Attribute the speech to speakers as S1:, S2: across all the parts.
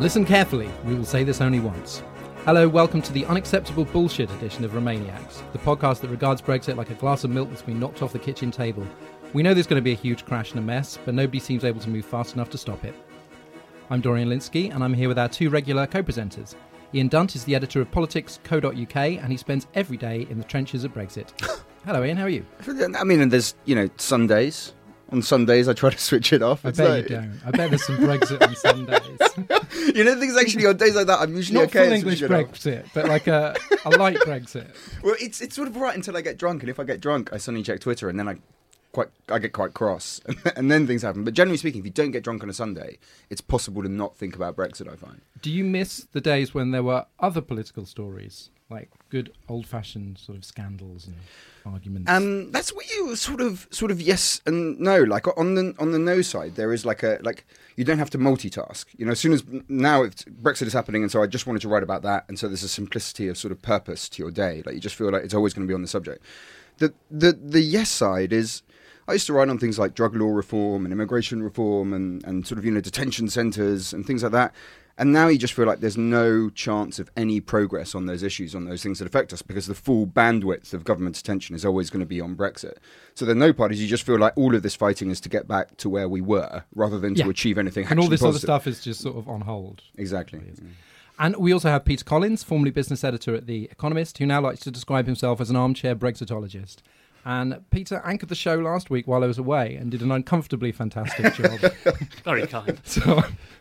S1: Listen carefully, we will say this only once. Hello, welcome to the unacceptable bullshit edition of Romaniacs, the podcast that regards Brexit like a glass of milk that's been knocked off the kitchen table. We know there's going to be a huge crash and a mess, but nobody seems able to move fast enough to stop it. I'm Dorian Lynskey, and I'm here with our two regular co-presenters. Ian Dunt is the editor of politics.co.uk, and he spends every day in the trenches at Brexit. Hello, Ian, how are you?
S2: I mean, and there's, Sundays. On Sundays, I try to switch it off.
S1: I bet you don't. I bet there's some Brexit on Sundays.
S2: Things actually on days like that, I'm usually
S1: Not
S2: okay.
S1: Not full English Brexit, but like a light Brexit.
S2: Well, it's sort of right until I get drunk, and if I get drunk, I suddenly check Twitter, and then I get quite cross, and then things happen. But generally speaking, if you don't get drunk on a Sunday, it's possible to not think about Brexit, I find.
S1: Do you miss the days when there were other political stories, like good old-fashioned sort of scandals and arguments?
S2: That's what you sort of yes and no. Like on the no side, there is like you don't have to multitask. As soon as now Brexit is happening, and so I just wanted to write about that, and so there's a simplicity of sort of purpose to your day. Like you just feel like it's always going to be on the subject. The yes side is, I used to write on things like drug law reform and immigration reform and sort of detention centres and things like that. And now you just feel like there's no chance of any progress on those issues, on those things that affect us, because the full bandwidth of government attention is always going to be on Brexit. So the no parties, you just feel like all of this fighting is to get back to where we were, rather than to achieve anything.
S1: And all this
S2: positive.
S1: other stuff is just sort of on hold.
S2: Exactly.
S1: And we also have Peter Collins, formerly business editor at The Economist, who now likes to describe himself as an armchair Brexitologist. And Peter anchored the show last week while I was away and did an uncomfortably fantastic job.
S3: Very kind.
S1: So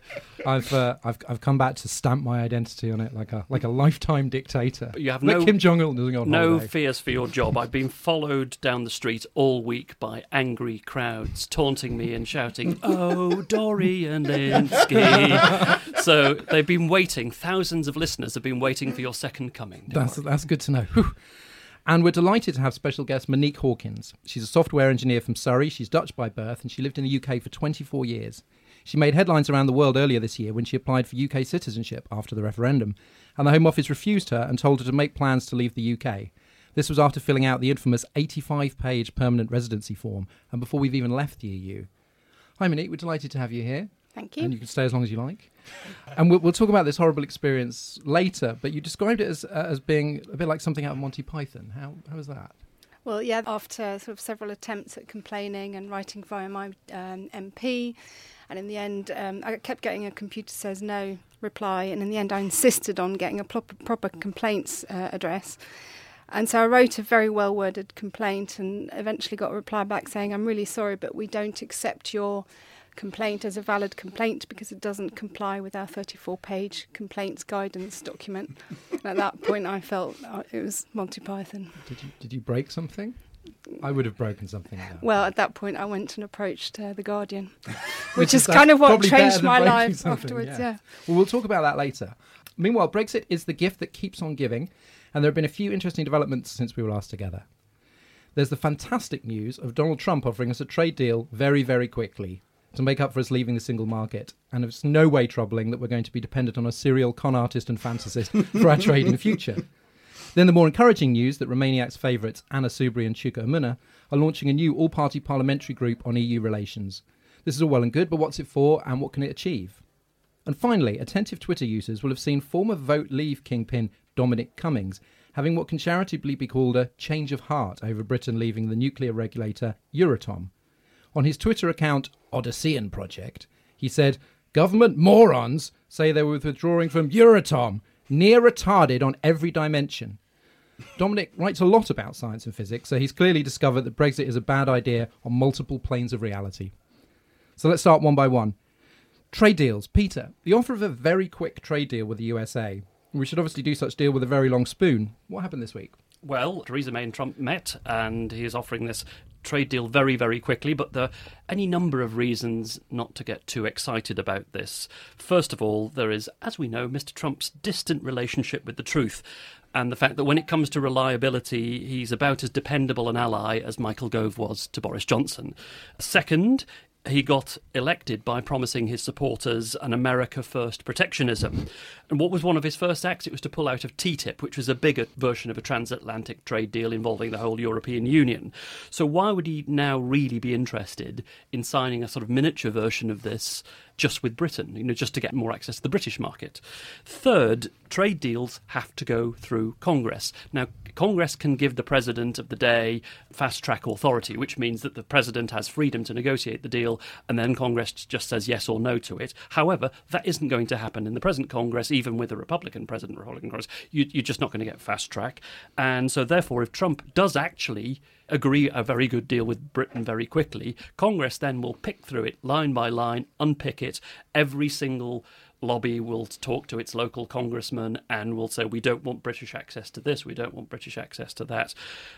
S1: I've come back to stamp my identity on it like a lifetime dictator.
S3: But you have
S1: like Kim Jong-un doing on
S3: no
S1: holiday.
S3: fears for your job. I've been followed down the street all week by angry crowds taunting me and shouting, "Oh, Dorian Lynskey." So they've been waiting. Thousands of listeners have been waiting for your second coming.
S1: That's good to know. Whew. And we're delighted to have special guest Monique Hawkins. She's a software engineer from Surrey. She's Dutch by birth, and she lived in the UK for 24 years. She made headlines around the world earlier this year when she applied for UK citizenship after the referendum, and the Home Office refused her and told her to make plans to leave the UK. This was after filling out the infamous 85-page permanent residency form, and before we've even left the EU. Hi Monique, we're delighted to have you here.
S4: Thank you.
S1: And you can stay as long as you like. And we'll talk about this horrible experience later, but you described it as being a bit like something out of Monty Python. How was that?
S4: Well, yeah, after sort of several attempts at complaining and writing via my MP, and in the end, I kept getting a computer says no reply, and in the end I insisted on getting a proper complaints address. And so I wrote a very well-worded complaint and eventually got a reply back saying, "I'm really sorry, but we don't accept your complaint as a valid complaint because it doesn't comply with our 34-page complaints guidance document." And at that point I felt it was Monty Python.
S1: Did you break something? I would have broken something.
S4: Well, at that point I went and approached The Guardian, which is kind of what changed my life afterwards. Yeah.
S1: Well, we'll talk about that later. Meanwhile, Brexit is the gift that keeps on giving, and there have been a few interesting developments since we were last together. There's the fantastic news of Donald Trump offering us a trade deal very, very quickly to make up for us leaving the single market. And it's no way troubling that we're going to be dependent on a serial con artist and fantasist for our trade in the future. Then the more encouraging news that Romaniac's favourites Anna Soubry and Ciucă Umună are launching a new all-party parliamentary group on EU relations. This is all well and good, but what's it for and what can it achieve? And finally, attentive Twitter users will have seen former Vote Leave kingpin Dominic Cummings having what can charitably be called a change of heart over Britain leaving the nuclear regulator Euratom. On his Twitter account, Odyssean Project, he said, "Government morons say they were withdrawing from Euratom, near retarded on every dimension." Dominic writes a lot about science and physics, so he's clearly discovered that Brexit is a bad idea on multiple planes of reality. So let's start one by one. Trade deals. Peter, the offer of a very quick trade deal with the USA. We should obviously do such deal with a very long spoon. What happened this week?
S3: Well, Theresa May and Trump met, and he is offering this trade deal very, very quickly, but there are any number of reasons not to get too excited about this. First of all, there is, as we know, Mr. Trump's distant relationship with the truth, and the fact that when it comes to reliability, he's about as dependable an ally as Michael Gove was to Boris Johnson. Second, he got elected by promising his supporters an America First protectionism. And what was one of his first acts? It was to pull out of TTIP, which was a bigger version of a transatlantic trade deal involving the whole European Union. So why would he now really be interested in signing a sort of miniature version of this just with Britain, just to get more access to the British market. Third, trade deals have to go through Congress. Now, Congress can give the president of the day fast-track authority, which means that the president has freedom to negotiate the deal, and then Congress just says yes or no to it. However, that isn't going to happen in the present Congress, even with a Republican president, Republican Congress. You're just not going to get fast-track. And so, therefore, if Trump does actually agree a very good deal with Britain very quickly, Congress then will pick through it line by line, unpick it. Every single lobby will talk to its local congressman and will say, we don't want British access to this, we don't want British access to that.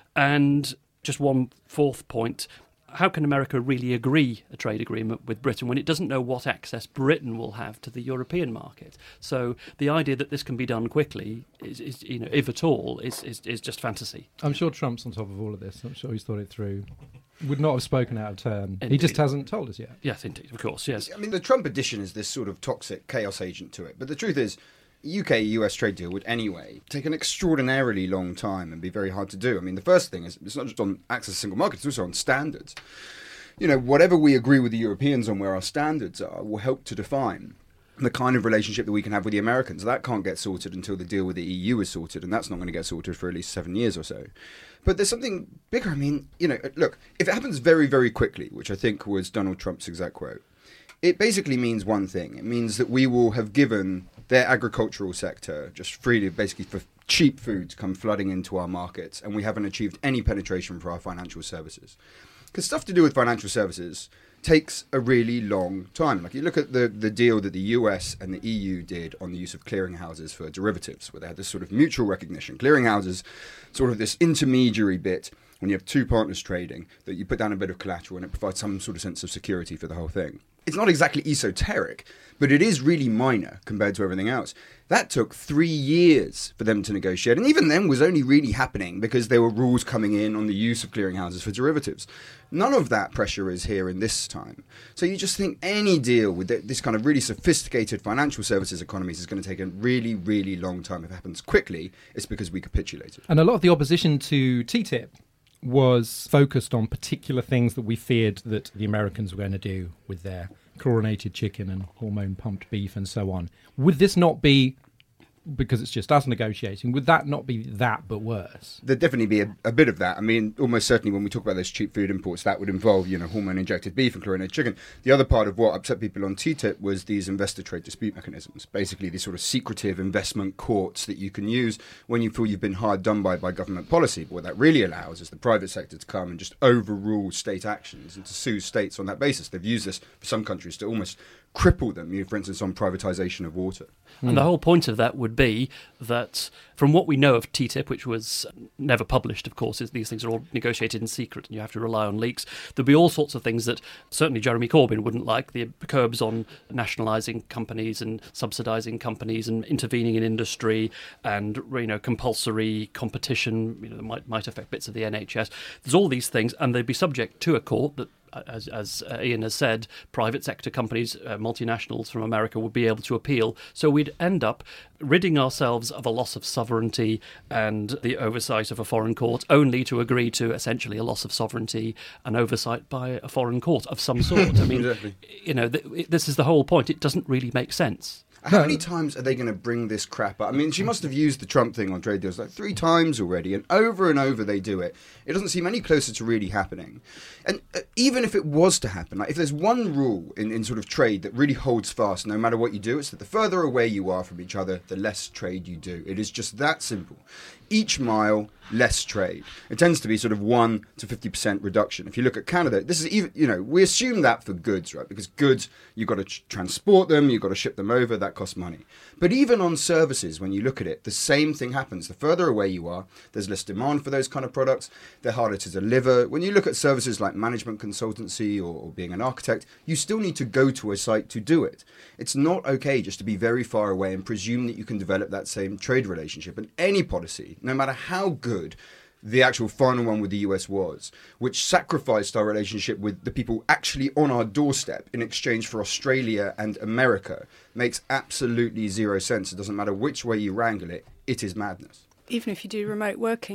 S3: And just one fourth point, how can America really agree a trade agreement with Britain when it doesn't know what access Britain will have to the European market? So the idea that this can be done quickly, is if at all, is just fantasy.
S1: I'm sure Trump's on top of all of this. I'm sure he's thought it through. Would not have spoken out of turn.
S3: Indeed.
S1: He just hasn't told us yet.
S3: Yes, indeed, of course, yes.
S2: I mean, the Trump addition is this sort of toxic chaos agent to it. But the truth is, UK-US trade deal would anyway take an extraordinarily long time and be very hard to do. I mean, the first thing is, it's not just on access to single market, it's also on standards. Whatever we agree with the Europeans on where our standards are will help to define the kind of relationship that we can have with the Americans. That can't get sorted until the deal with the EU is sorted, and that's not going to get sorted for at least 7 years or so. But there's something bigger. I mean, look, if it happens very, very quickly, which I think was Donald Trump's exact quote, it basically means one thing. It means that we will have given their agricultural sector just freely, basically for cheap food to come flooding into our markets, and we haven't achieved any penetration for our financial services. Because stuff to do with financial services takes a really long time. Like, you look at the deal that the US and the EU did on the use of clearinghouses for derivatives, where they had this sort of mutual recognition. Clearinghouses, sort of this intermediary bit when you have two partners trading, that you put down a bit of collateral and it provides some sort of sense of security for the whole thing. It's not exactly esoteric, but it is really minor compared to everything else. That took 3 years for them to negotiate, and even then was only really happening because there were rules coming in on the use of clearinghouses for derivatives. None of that pressure is here in this time. So you just think any deal with this kind of really sophisticated financial services economies is going to take a really, really long time. If it happens quickly, it's because we capitulated.
S1: And a lot of the opposition to TTIP was focused on particular things that we feared that the Americans were going to do with their chlorinated chicken and hormone-pumped beef and so on. Would this not be, because it's just us negotiating, would that not be that but worse?
S2: There'd definitely be a bit of that. I mean, almost certainly when we talk about those cheap food imports, that would involve, hormone-injected beef and chlorinated chicken. The other part of what upset people on TTIP was these investor trade dispute mechanisms, basically these sort of secretive investment courts that you can use when you feel you've been hard done by government policy. But what that really allows is the private sector to come and just overrule state actions and to sue states on that basis. They've used this for some countries to almost cripple them, for instance, on privatisation of water.
S3: And the whole point of that would be that from what we know of TTIP, which was never published, of course, these things are all negotiated in secret and you have to rely on leaks, there'll be all sorts of things that certainly Jeremy Corbyn wouldn't like, the curbs on nationalising companies and subsidising companies and intervening in industry and, compulsory competition, that might affect bits of the NHS. There's all these things, and they'd be subject to a court that, as Ian has said, private sector companies, multinationals from America would be able to appeal. So we'd end up ridding ourselves of a loss of sovereignty and the oversight of a foreign court, only to agree to essentially a loss of sovereignty and oversight by a foreign court of some sort. I mean,
S2: Exactly.
S3: This is the whole point. It doesn't really make sense.
S2: How many times are they going to bring this crap up? I mean, she must have used the Trump thing on trade deals like 3 times already, and over they do it. It doesn't seem any closer to really happening. And even if it was to happen, like if there's one rule in sort of trade that really holds fast no matter what you do, it's that the further away you are from each other, the less trade you do. It is just that simple. Each mile, less trade. It tends to be sort of 1 to 50% reduction. If you look at Canada, this is even, we assume that for goods, right? Because goods, you've got to transport them, you've got to ship them over, that costs money. But even on services, when you look at it, the same thing happens. The further away you are, there's less demand for those kind of products, they're harder to deliver. When you look at services like management consultancy or being an architect, you still need to go to a site to do it. It's not okay just to be very far away and presume that you can develop that same trade relationship. And any policy, no matter how good the actual final one with the US was, which sacrificed our relationship with the people actually on our doorstep in exchange for Australia and America, makes absolutely zero sense. It doesn't matter which way you wrangle it, it is madness.
S4: Even if you do remote working, you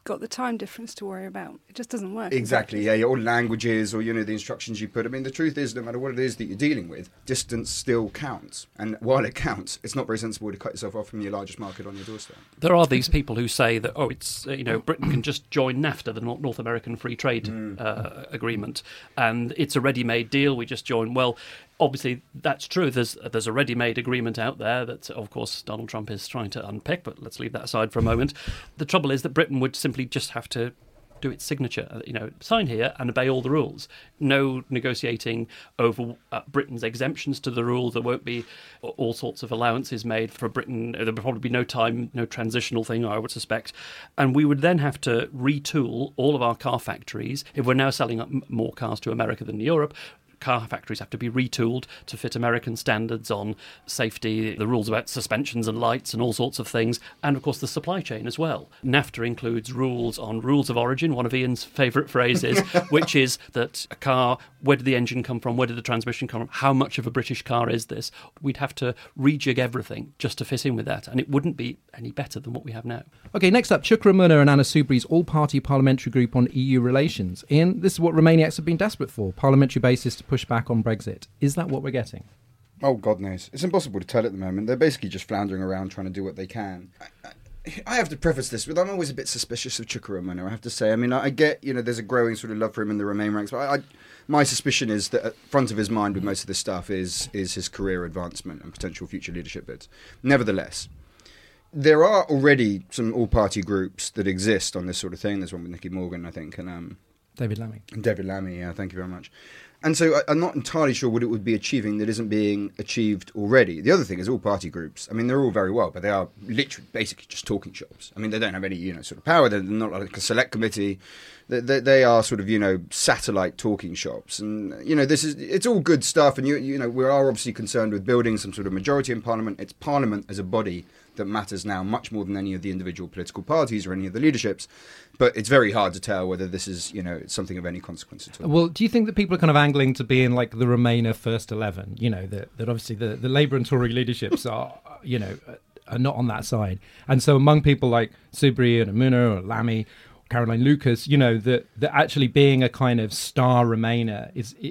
S4: got the time difference to worry about. It just doesn't work.
S2: Exactly, yeah, or languages, or, the instructions you put. I mean, the truth is, no matter what it is that you're dealing with, distance still counts. And while it counts, it's not very sensible to cut yourself off from your largest market on your doorstep.
S3: There are these people who say that, it's, Britain can just join NAFTA, the North American Free Trade Agreement, and it's a ready-made deal, we just join. Well, obviously, that's true. There's a ready-made agreement out there that, of course, Donald Trump is trying to unpick, but let's leave that aside for a moment. The trouble is that Britain would simply just have to do its signature, sign here and obey all the rules. No negotiating over Britain's exemptions to the rule. There won't be all sorts of allowances made for Britain. There'll probably be no transitional thing, I would suspect. And we would then have to retool all of our car factories. If we're now selling up more cars to America than Europe, car factories have to be retooled to fit American standards on safety, the rules about suspensions and lights and all sorts of things, and of course the supply chain as well. NAFTA includes rules on rules of origin, one of Ian's favourite phrases, which is that a car, where did the engine come from, where did the transmission come from, how much of a British car is this? We'd have to rejig everything just to fit in with that, and it wouldn't be any better than what we have now.
S1: Okay, next up, Chuka Umunna and Anna Soubry's all-party parliamentary group on EU relations. Ian, this is what Remainiacs have been desperate for, parliamentary basis to push back on Brexit. Is that what we're getting?
S2: Oh, God knows. It's impossible to tell at the moment. They're basically just floundering around trying to do what they can. I have to preface this with, I'm always a bit suspicious of Chuka Umunna, I have to say. I mean, I get, there's a growing sort of love for him in the Remain ranks, but my suspicion is that at front of his mind with most of this stuff is his career advancement and potential future leadership bids. Nevertheless, there are already some all-party groups that exist on this sort of thing. There's one with Nicky Morgan, I think, and
S1: David Lammy.
S2: David Lammy, yeah, thank you very much. And so I'm not entirely sure what it would be achieving that isn't being achieved already. The other thing is all party groups. I mean, they're all very well, but they are literally basically just talking shops. I mean, they don't have any, sort of power. They're not like a select committee. They are sort of, satellite talking shops. And, it's all good stuff. And, we are obviously concerned with building some sort of majority in Parliament. It's Parliament as a body that matters now much more than any of the individual political parties or any of the leaderships. But it's very hard to tell whether this is, something of any consequence at all.
S1: Well, do you think that people are kind of angling to be in like the Remainer first 11? That obviously the Labour and Tory leaderships are, are not on that side. And so among people like Soubry and Umunna or Lammy, Caroline Lucas, that actually being a kind of star Remainer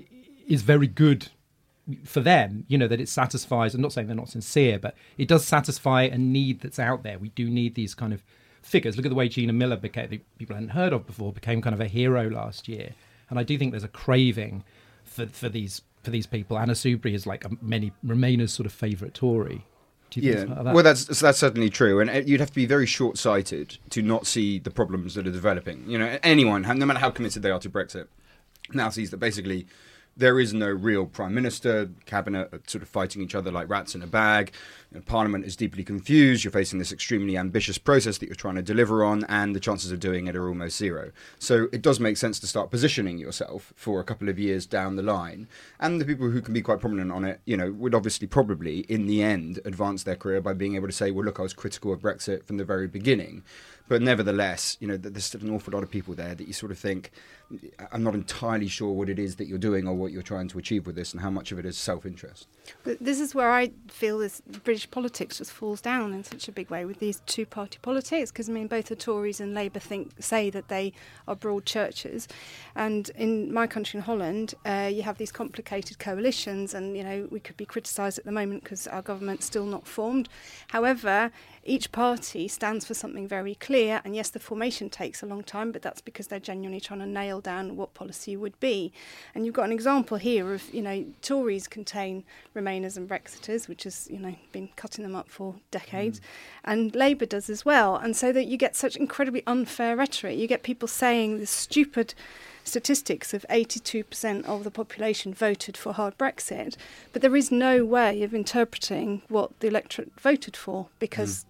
S1: is very good for them, that it satisfies, I'm not saying they're not sincere, but it does satisfy a need that's out there. We do need these kind of figures. Look at the way Gina Miller became, people hadn't heard of before, became kind of a hero last year. And I do think there's a craving for these people. Anna Soubry is like many Remainers' sort of favourite Tory. Do you think something like that?
S2: Well, that's certainly true. And you'd have to be very short-sighted to not see the problems that are developing. Anyone, no matter how committed they are to Brexit, now sees that basically there is no real Prime Minister, Cabinet are sort of fighting each other like rats in a bag. Parliament is deeply confused. You're facing this extremely ambitious process that you're trying to deliver on, and the chances of doing it are almost zero. So it does make sense to start positioning yourself for a couple of years down the line. And the people who can be quite prominent on it, would obviously probably, in the end, advance their career by being able to say, well, look, I was critical of Brexit from the very beginning. But nevertheless, there's still an awful lot of people there that you sort of think, I'm not entirely sure what it is that you're doing or what you're trying to achieve with this and how much of it is self-interest.
S4: But this is where I feel this British politics just falls down in such a big way with these two-party politics, because, both the Tories and Labour say that they are broad churches. And in my country, in Holland, you have these complicated coalitions and, we could be criticised at the moment because our government's still not formed. However, each party stands for something very clear, and yes, the formation takes a long time, but that's because they're genuinely trying to nail down what policy would be. And you've got an example here of, Tories contain Remainers and Brexiters, which has, been cutting them up for decades, and Labour does as well. And so that you get such incredibly unfair rhetoric. You get people saying the stupid statistics of 82% of the population voted for hard Brexit, but there is no way of interpreting what the electorate voted for because,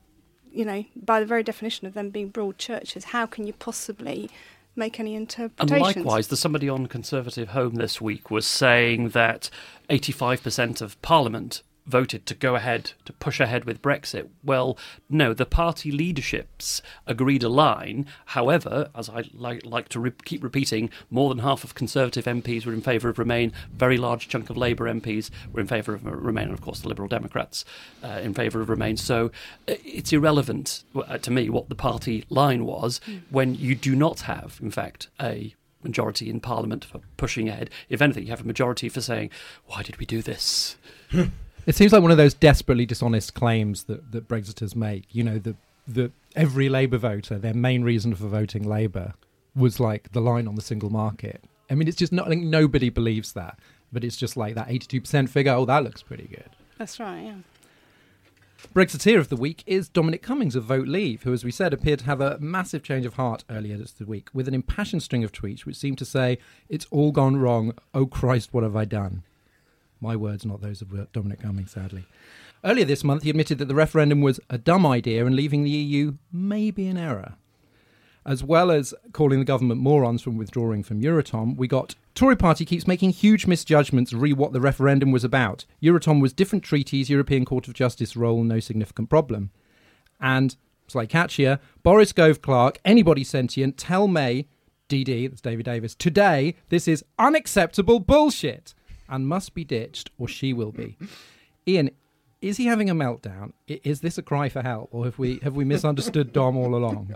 S4: by the very definition of them being broad churches, how can you possibly make any interpretations?
S3: And likewise, there's somebody on Conservative Home this week was saying that 85% of Parliament voted to go ahead, to push ahead with Brexit. Well, no, the party leaderships agreed a line. However, as I like to keep repeating, more than half of Conservative MPs were in favour of Remain, very large chunk of Labour MPs were in favour of Remain, and of course the Liberal Democrats in favour of Remain. So it's irrelevant to me what the party line was when you do not have, in fact, a majority in Parliament for pushing ahead. If anything, you have a majority for saying, why did we do this?
S1: It seems like one of those desperately dishonest claims that Brexiters make. You know, the every Labour voter, their main reason for voting Labour was like the line on the single market. I mean, it's just not, I think nobody believes that, but it's just like that 82% figure. Oh, that looks pretty good.
S4: That's right, yeah.
S1: Brexiteer of the week is Dominic Cummings of Vote Leave, who, as we said, appeared to have a massive change of heart earlier this week with an impassioned string of tweets which seemed to say, "It's all gone wrong. Oh, Christ, what have I done?" My words, not those of Dominic Cummings, sadly. Earlier this month, he admitted that the referendum was a dumb idea and leaving the EU may be an error. As well as calling the government morons from withdrawing from Euratom, we got Tory party keeps making huge misjudgments re what the referendum was about. Euratom was different treaties, European Court of Justice role, no significant problem. And, slightly catchier, Boris Gove Clark, anybody sentient, tell May, DD, that's David Davis, today this is unacceptable bullshit and must be ditched or she will be. Ian, is he having a meltdown? Is this a cry for help, or have we misunderstood Dom all along?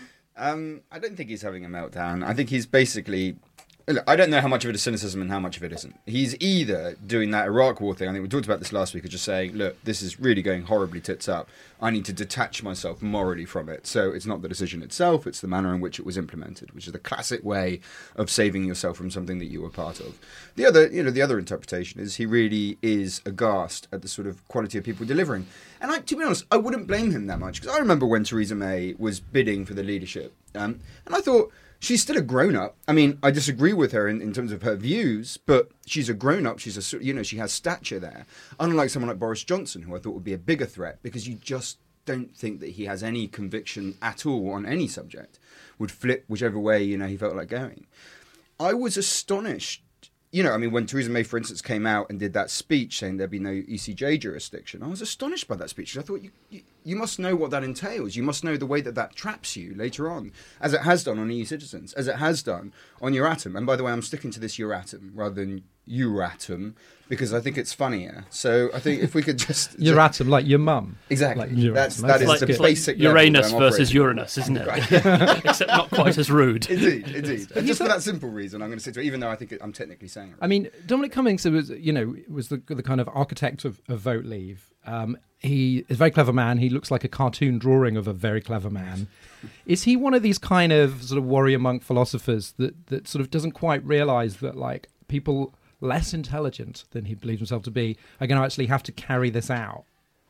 S2: I don't think he's having a meltdown. I think he's basically... Look, I don't know how much of it is cynicism and how much of it isn't. He's either doing that Iraq war thing, I think we talked about this last week, of just saying, look, this is really going horribly tits up. I need to detach myself morally from it. So it's not the decision itself, it's the manner in which it was implemented, which is the classic way of saving yourself from something that you were part of. The other interpretation is he really is aghast at the sort of quality of people delivering. And to be honest, I wouldn't blame him that much, because I remember when Theresa May was bidding for the leadership, and I thought, she's still a grown-up. I mean, I disagree with her in terms of her views, but she's a grown-up. She's she has stature there. Unlike someone like Boris Johnson, who I thought would be a bigger threat, because you just don't think that he has any conviction at all on any subject, would flip whichever way, he felt like going. I was astonished. When Theresa May, for instance, came out and did that speech saying there'd be no ECJ jurisdiction, I was astonished by that speech. I thought, you must know what that entails. You must know the way that traps you later on, as it has done on EU citizens, as it has done on Euratom. And by the way, I'm sticking to this Euratom rather than Euratom, because I think it's funnier. So I think if we could just...
S1: Euratom, like your mum.
S2: Exactly.
S1: Like
S2: that is the basic level
S3: Uranus versus Uranus, isn't it? Except not quite as rude.
S2: Indeed. But just for that simple reason, I'm going to stick to it, even though I think I'm technically saying it right.
S1: I mean, Dominic Cummings was the kind of architect of Vote Leave. He is a very clever man. He looks like a cartoon drawing of a very clever man. Is he one of these kind of sort of warrior monk philosophers that sort of doesn't quite realise that, like, people less intelligent than he believes himself to be are going to actually have to carry this out?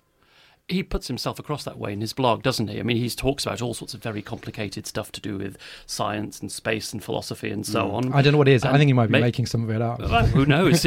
S3: He puts himself across that way in his blog, doesn't he? I mean, he talks about all sorts of very complicated stuff to do with science and space and philosophy and so on.
S1: I don't know what it is. I think he might be making some of it up.
S3: Well, who knows?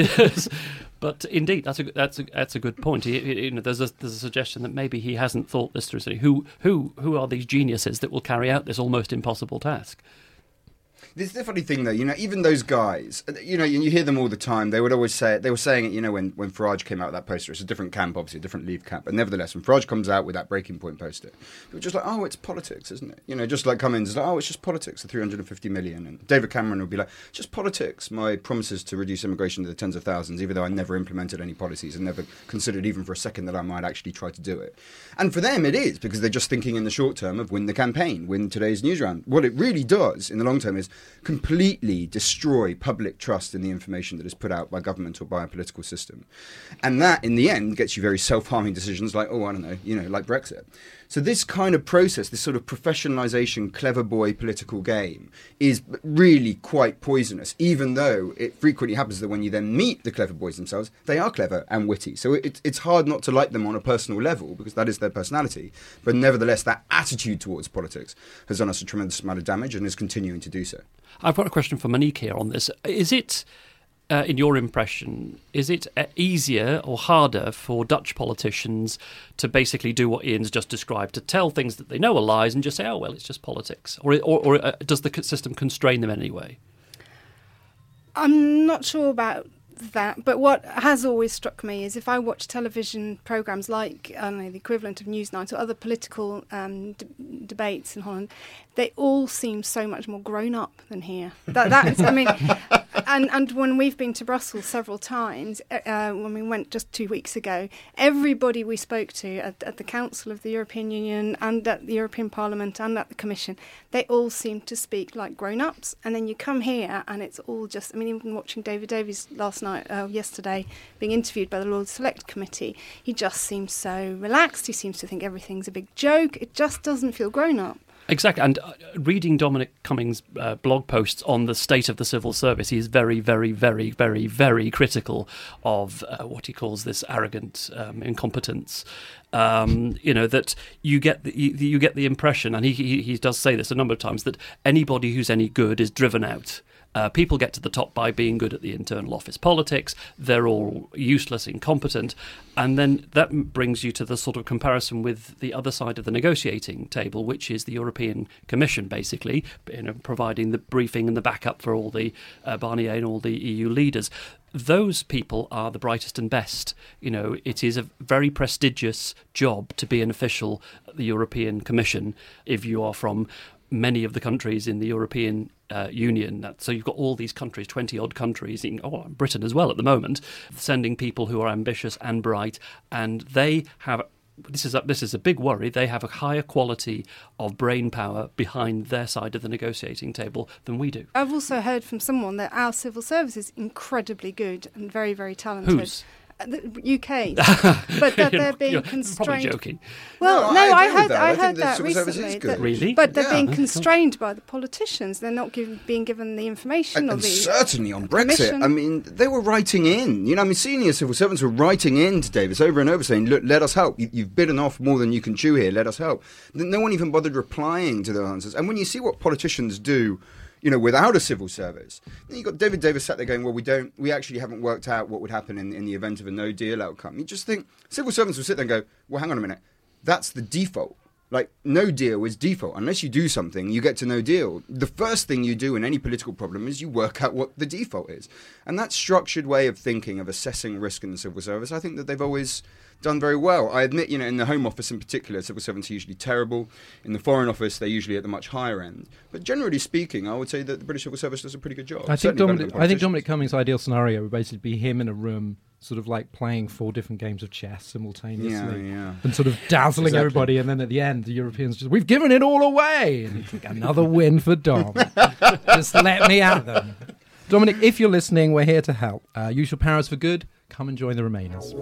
S3: But indeed, that's a good point. There's a suggestion that maybe he hasn't thought this through. Who are these geniuses that will carry out this almost impossible task?
S2: This is the funny thing, though, even those guys, you hear them all the time. They would always say it. They were saying it, when Farage came out with that poster. It's a different camp, obviously, a different Leave camp. But nevertheless, when Farage comes out with that Breaking Point poster, it was just like, oh, it's politics, isn't it? Just like Cummings is like, oh, it's just politics, the 350 million. And David Cameron would be like, just politics. My promises to reduce immigration to the tens of thousands, even though I never implemented any policies and never considered even for a second that I might actually try to do it. And for them, it is, because they're just thinking in the short term of win the campaign, win today's news round. What it really does in the long term is completely destroy public trust in the information that is put out by government or by a political system. And that, in the end, gets you very self-harming decisions like, oh, I don't know, like Brexit. So this kind of process, this sort of professionalisation, clever boy political game, is really quite poisonous, even though it frequently happens that when you then meet the clever boys themselves, they are clever and witty. So it's hard not to like them on a personal level, because that is their personality. But nevertheless, that attitude towards politics has done us a tremendous amount of damage and is continuing to do so.
S3: I've got a question for Monique here on this. Is it, in your impression, is it easier or harder for Dutch politicians to basically do what Ian's just described, to tell things that they know are lies and just say, oh, well, it's just politics? Or does the system constrain them in any way?
S4: I'm not sure about that. But what has always struck me is if I watch television programmes like the equivalent of Newsnight or other political debates in Holland, they all seem so much more grown up than here. That's, I mean, and when we've been to Brussels several times, when we went just 2 weeks ago, everybody we spoke to at the Council of the European Union and at the European Parliament and at the Commission, they all seem to speak like grown-ups. And then you come here and it's all just, I mean, even watching David Davies yesterday, being interviewed by the Lord Select Committee, he just seems so relaxed. He seems to think everything's a big joke. It just doesn't feel grown-up.
S3: Exactly, and reading Dominic Cummings' blog posts on the state of the civil service, he is very, very, very, very, very critical of what he calls this arrogant incompetence. That you get the impression, and he does say this a number of times, that anybody who's any good is driven out. People get to the top by being good at the internal office politics. They're all useless, incompetent. And then that brings you to the sort of comparison with the other side of the negotiating table, which is the European Commission, basically, providing the briefing and the backup for all the Barnier and all the EU leaders. Those people are the brightest and best. It is a very prestigious job to be an official at the European Commission if you are from many of the countries in the European Union. So you've got all these countries, 20-odd countries, Britain as well at the moment, sending people who are ambitious and bright, and they have... This is a big worry. They have a higher quality of brain power behind their side of the negotiating table than we do.
S4: I've also heard from someone that our civil service is incredibly good and very, very talented.
S3: Whose?
S4: The UK, but that they're being constrained.
S3: Probably joking.
S4: Well,
S2: No,
S4: I
S2: think
S4: heard that
S2: the civil service
S4: recently.
S2: is good.
S3: Really?
S4: But they're being constrained by the politicians. They're not being given the information.
S2: And certainly on Brexit,
S4: Commission.
S2: I mean, they were writing in. Senior civil servants were writing in to Davis over and over saying, look, let us help. You've bitten off more than you can chew here. Let us help. No one even bothered replying to their answers. And when you see what politicians do, without a civil service, then you've got David Davis sat there going, well, we actually haven't worked out what would happen in the event of a no deal outcome. You just think civil servants will sit there and go, well, hang on a minute. That's the default. Like, no deal is default. Unless you do something, you get to no deal. The first thing you do in any political problem is you work out what the default is. And that structured way of thinking, of assessing risk in the civil service, I think that they've always done very well. I admit, in the Home Office in particular, civil servants are usually terrible. In the Foreign Office, they're usually at the much higher end. But generally speaking, I would say that the British civil service does a pretty good job.
S1: I think Dominic Cummings' ideal scenario would basically be him in a room, sort of like playing 4 different games of chess simultaneously, and sort of dazzling everybody. And then at the end, the Europeans just, we've given it all away. And you think, another win for Dom. Just let me at them. Dominic, if you're listening, we're here to help. Use your powers for good. Come and join the Remainers.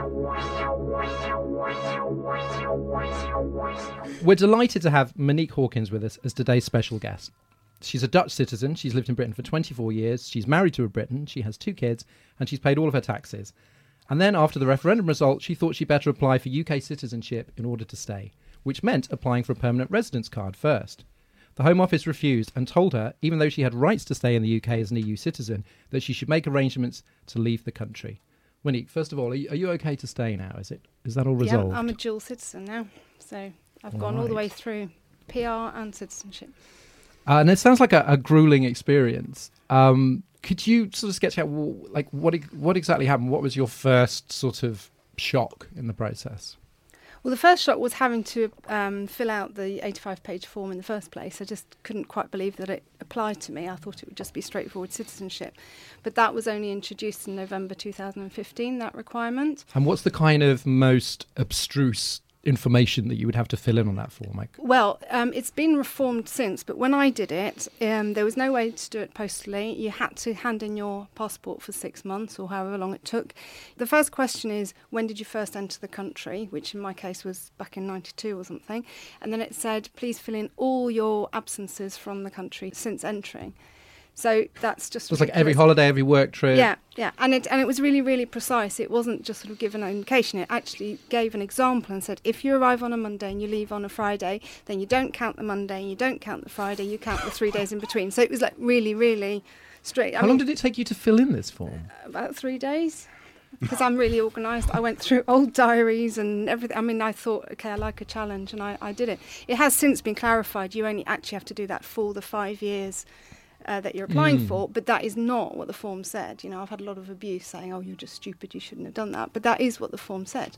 S1: We're delighted to have Monique Hawkins with us as today's special guest. She's a Dutch citizen. She's lived in Britain for 24 years. She's married to a Briton. She has 2 kids, and she's paid all of her taxes. And then after the referendum result, she thought she'd better apply for UK citizenship in order to stay, which meant applying for a permanent residence card first. The Home Office refused and told her, even though she had rights to stay in the UK as an EU citizen, that she should make arrangements to leave the country. Monique, first of all, are you okay to stay now? Is that all resolved?
S4: Yeah, I'm a dual citizen now, so I've gone all the way through PR and citizenship.
S1: And it sounds like a grueling experience. Could you sort of sketch out what exactly happened? What was your first sort of shock in the process?
S4: Well, the first shock was having to fill out the 85-page form in the first place. I just couldn't quite believe that it applied to me. I thought it would just be straightforward citizenship. But that was only introduced in November 2015, that requirement.
S1: And what's the kind of most abstruse information that you would have to fill in on that form, Mike?
S4: Well, it's been reformed since, but when I did it, there was no way to do it postally. You had to hand in your passport for 6 months or however long it took. The first question is, when did you first enter the country, which in my case was back in 92 or something. And then it said, please fill in all your absences from the country since entering. So that's just...
S1: It's like every holiday, every work trip.
S4: Yeah. And it was really, really precise. It wasn't just sort of given an indication. It actually gave an example and said, if you arrive on a Monday and you leave on a Friday, then you don't count the Monday, you don't count the Friday, you count the 3 days in between. So it was like really, really straight.
S1: How long did it take you to fill in this form?
S4: About 3 days. Because I'm really organised. I went through old diaries and everything. I mean, I thought, OK, I like a challenge, and I did it. It has since been clarified. You only actually have to do that for the 5 years that you're applying for, but that is not what the form said. You know, I've had a lot of abuse saying, "Oh, you're just stupid. You shouldn't have done that." But that is what the form said.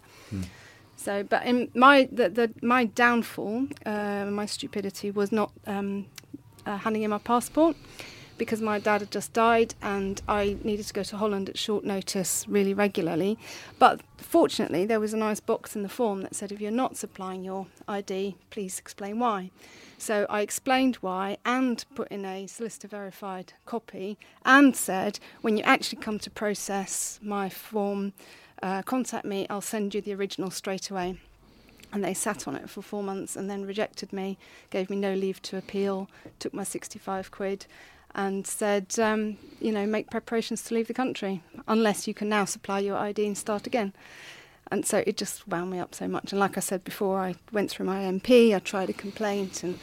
S4: So, but in my downfall, my stupidity was not handing in my passport, because my dad had just died and I needed to go to Holland at short notice really regularly. But fortunately, there was a nice box in the form that said, if you're not supplying your ID, please explain why. So I explained why and put in a solicitor verified copy and said, when you actually come to process my form, contact me, I'll send you the original straight away. And they sat on it for 4 months and then rejected me, gave me no leave to appeal, took my 65 quid and said, make preparations to leave the country, unless you can now supply your ID and start again. And so it just wound me up so much. And like I said before, I went through my MP, I tried a complaint, and,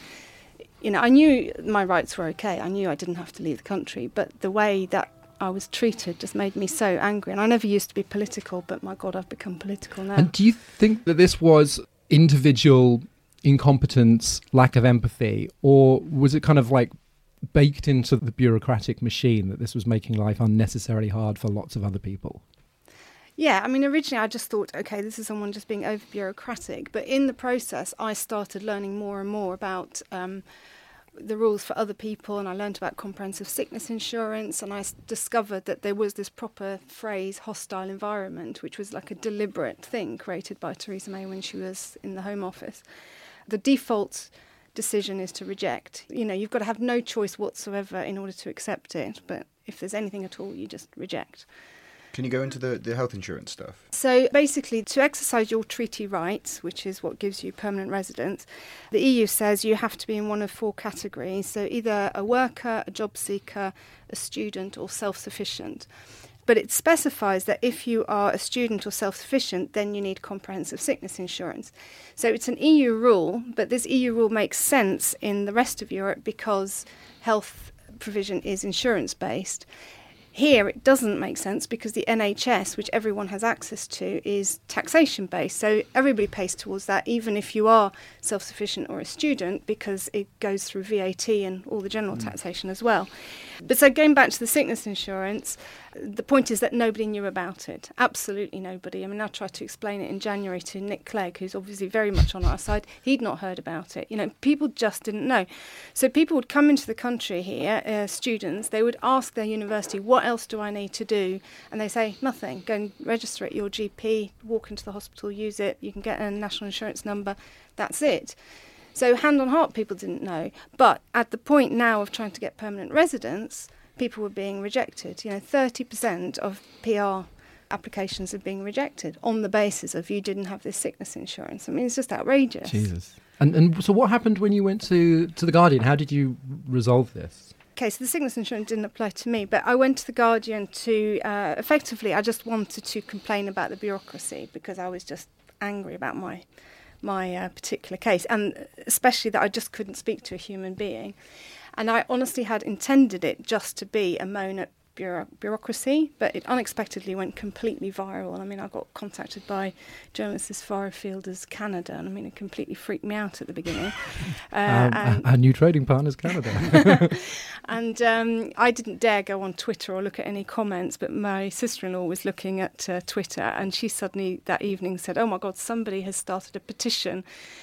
S4: I knew my rights were okay. I knew I didn't have to leave the country, but the way that I was treated just made me so angry. And I never used to be political, but my God, I've become political now.
S1: And do you think that this was individual incompetence, lack of empathy, or was it kind of like baked into the bureaucratic machine that this was making life unnecessarily hard for lots of other people?
S4: Yeah, I mean, originally I just thought, okay, this is someone just being over bureaucratic. But in the process, I started learning more and more about the rules for other people, and I learned about comprehensive sickness insurance, and I discovered that there was this proper phrase, hostile environment, which was like a deliberate thing created by Theresa May when she was in the Home Office. The default decision is to reject. You've got to have no choice whatsoever in order to accept it, but if there's anything at all, you just reject.
S2: Can you go into the health insurance stuff?
S4: So basically, to exercise your treaty rights, which is what gives you permanent residence, the EU says you have to be in one of 4 categories, so either a worker, a job seeker, a student, or self-sufficient. But it specifies that if you are a student or self-sufficient, then you need comprehensive sickness insurance. So it's an EU rule, but this EU rule makes sense in the rest of Europe because health provision is insurance-based. Here it doesn't make sense because the NHS, which everyone has access to, is taxation-based. So everybody pays towards that, even if you are self-sufficient or a student, because it goes through VAT and all the general taxation as well. But so going back to the sickness insurance, the point is that nobody knew about it. Absolutely nobody. I mean, I tried to explain it in January to Nick Clegg, who's obviously very much on our side. He'd not heard about it. People just didn't know. So people would come into the country here, students, they would ask their university, what else do I need to do? And they say, nothing. Go and register at your GP, walk into the hospital, use it. You can get a national insurance number. That's it. So hand on heart, people didn't know. But at the point now of trying to get permanent residence, people were being rejected. 30% of PR applications are being rejected on the basis of you didn't have this sickness insurance. I mean, it's just outrageous.
S1: Jesus. And so what happened when you went to The Guardian? How did you resolve this?
S4: Okay, so the sickness insurance didn't apply to me, but I went to The Guardian to, effectively, I just wanted to complain about the bureaucracy because I was just angry about my particular case, and especially that I just couldn't speak to a human being. And I honestly had intended it just to be a moan at bureaucracy, but it unexpectedly went completely viral. I mean, I got contacted by journalists as far afield as Canada, and I mean, it completely freaked me out at the beginning.
S1: Our new trading partner's Canada.
S4: And I didn't dare go on Twitter or look at any comments, but my sister-in-law was looking at Twitter, and she suddenly that evening said, oh my God, somebody has started a petition,